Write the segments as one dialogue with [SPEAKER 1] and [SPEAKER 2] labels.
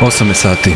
[SPEAKER 1] 8 sati.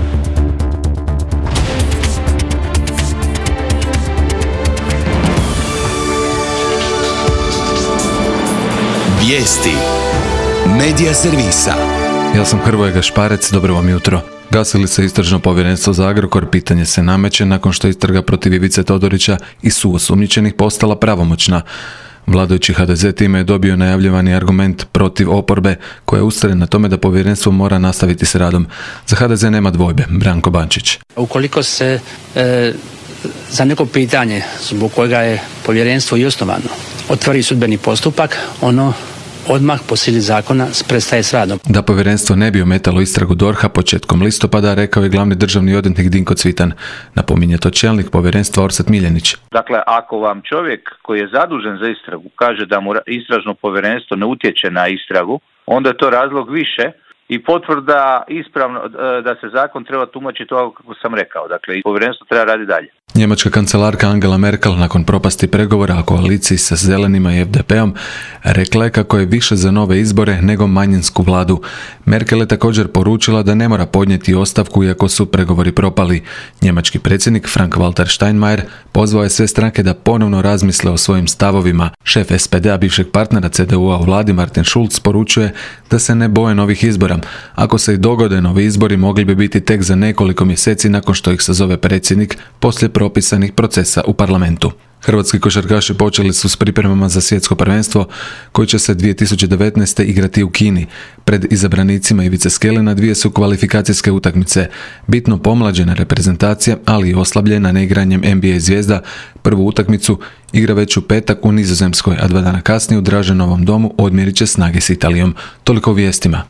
[SPEAKER 2] Vijesti Medija servisa.
[SPEAKER 1] Ja sam Hrvoje Gašparec, dobro vam jutro. Gasi se istražno povjerenstvo za Agrokor, pitanje se nameće nakon što istraga protiv Ivice Todorića i suosumnjičenih postala pravomoćna. Vladajući HDZ time je dobio najavljivani argument protiv oporbe koja je ustraje na tome da povjerenstvo mora nastaviti s radom. Za HDZ nema dvojbe. Branko Bančić.
[SPEAKER 3] Ukoliko se za neko pitanje zbog kojega je povjerenstvo i osnovano otvori sudbeni postupak, ono odmah po sili zakona prestaje s radom.
[SPEAKER 1] Da povjerenstvo ne bi ometalo istragu DORH-a početkom listopada, rekao je glavni državni odvjetnik Dinko Cvitan. Napominje to čelnik povjerenstva Orsat Miljenić.
[SPEAKER 4] Dakle, ako vam čovjek koji je zadužen za istragu kaže da mu istražno povjerenstvo ne utječe na istragu, onda je to razlog više i potvrda ispravno da se zakon treba tumačiti ovako kako sam rekao. Dakle, povjerenstvo treba raditi dalje.
[SPEAKER 1] Njemačka kancelarka Angela Merkel nakon propasti pregovora o koaliciji sa Zelenima i FDP-om rekla je kako je više za nove izbore nego manjinsku vladu. Merkel je također poručila da ne mora podnijeti ostavku iako su pregovori propali. Njemački predsjednik Frank-Walter Steinmeier pozvao je sve stranke da ponovno razmisle o svojim stavovima. Šef SPD-a bivšeg partnera CDU-a u vladi Martin Schulz poručuje da se ne boje novih izbora. Ako se i dogode novi izbori, mogli bi biti tek za nekoliko mjeseci nakon što ih sazove predsjednik poslije propisanih procesa u parlamentu. Hrvatski košarkaši počeli su s pripremama za svjetsko prvenstvo koji će se 2019. igrati u Kini. Pred izabranicima Ivice Skelina dvije su kvalifikacijske utakmice. Bitno pomlađena reprezentacija, ali i oslabljena neigranjem NBA zvijezda, prvu utakmicu igra već u petak u Nizozemskoj, a 2 dana kasnije u Draženovom domu odmjerit će snage s Italijom. Toliko o vijestima.